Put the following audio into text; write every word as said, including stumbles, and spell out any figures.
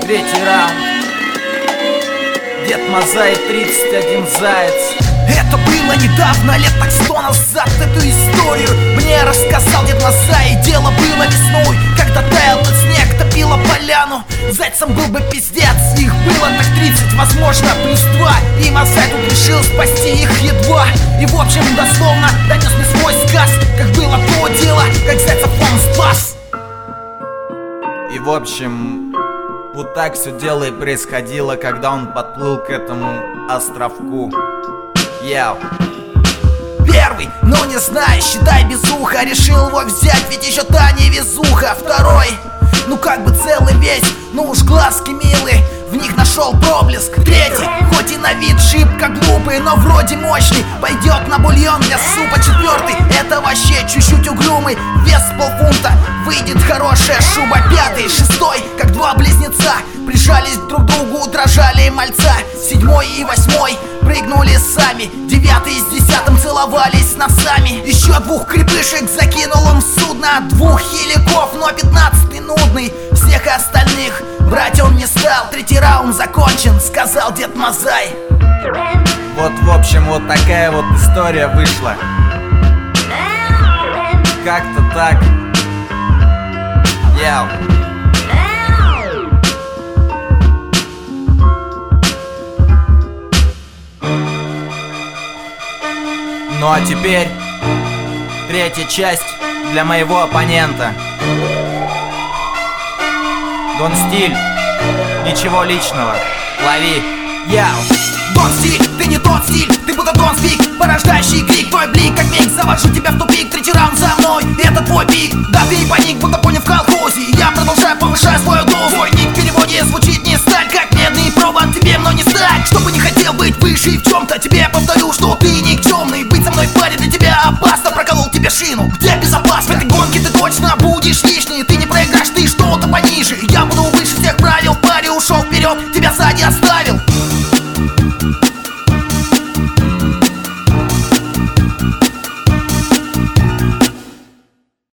Третий раунд. Дед Мазай, тридцать один заяц. Это было недавно, лет так сто назад. Эту историю мне рассказал Дед Мазай. И дело было весной, когда таял тот снег, топило поляну. Зайцам был бы пиздец, их было так тридцать, возможно, плюс два. И Мазай тут решил спасти их едва. И в общем, дословно донес мне свой сказ, как было то дело, как зайцев он спас. И в общем, вот так все дело и происходило, когда он подплыл к этому островку. Яу. Первый, ну не знаю, считай безуха. Решил его взять, ведь еще та невезуха. Второй, ну как бы целый весь, ну уж глазки милые, в них нашел проблеск. Третий, хоть и на вид шибко глупый, но вроде мощный, пойдет на бульон для супа. Четвертый, это вообще чуть-чуть угрюмый, вес полфунта, выйдет хорошая шуба. Пятый, шестой, как два близнеца, прижались друг к другу, дрожали мальца. Седьмой и восьмой прыгнули сами. Девятый с десятым целовались носами. Еще двух крепышек закинул он в судно, двух хиликов, но пятнадцатый нудный. Всех остальных брать он не стал. Третий раунд закончен, сказал Дед Мазай. Вот, в общем, вот такая вот история вышла. Как-то так. Яу. Ну а теперь третья часть для моего оппонента. Дон Стиль, ничего личного, лови. Яу. Дон Стиль, ты не тот стиль, ты будто Дон Спик, порождающий крик, твой блик как миг, завожу тебя в тупик. Третий раунд за мной, это твой пик. Да ты и паник, будто понял в колхозе. Я продолжаю, повышаю свою дозу. Твой ник в переводе звучит не сталь, как медный провод тебе, но не стать. Чтобы не хотел быть выше и в чем-то, тебе повторю, что ты никчемный. Быть со мной в паре для тебя опасно, проколол тебе шину, где безопасно. В этой гонке ты точно будешь лишний, ты не проиграешь, ты что-то пониже. Я буду